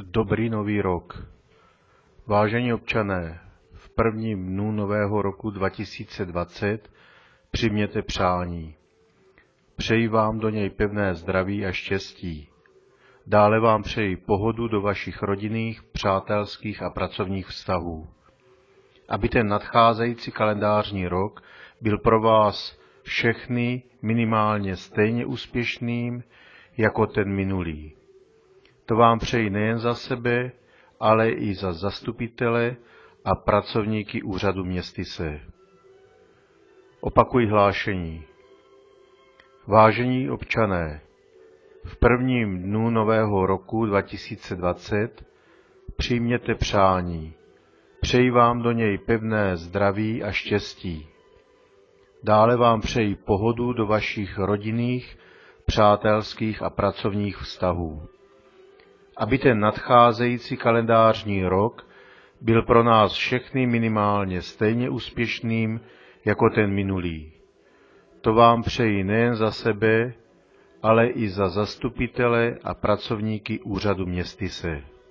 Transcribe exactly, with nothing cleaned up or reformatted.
Dobrý nový rok. Vážení občané, v prvním dnu nového roku dva tisíce dvacet přijměte přání. Přeji vám do něj pevné zdraví a štěstí. Dále vám přeji pohodu do vašich rodinných, přátelských a pracovních vztahů. Aby ten nadcházející kalendářní rok byl pro vás všechny minimálně stejně úspěšným jako ten minulý. To vám přeji nejen za sebe, ale i za zastupitele a pracovníky úřadu městyse. Opakuji hlášení. Vážení občané, v prvním dnu nového roku dva tisíce dvacet přijměte přání. Přeji vám do něj pevné zdraví a štěstí. Dále vám přeji pohodu do vašich rodinných, přátelských a pracovních vztahů. Aby ten nadcházející kalendářní rok byl pro nás všechny minimálně stejně úspěšným jako ten minulý. To vám přeji nejen za sebe, ale i za zastupitele a pracovníky úřadu městyse.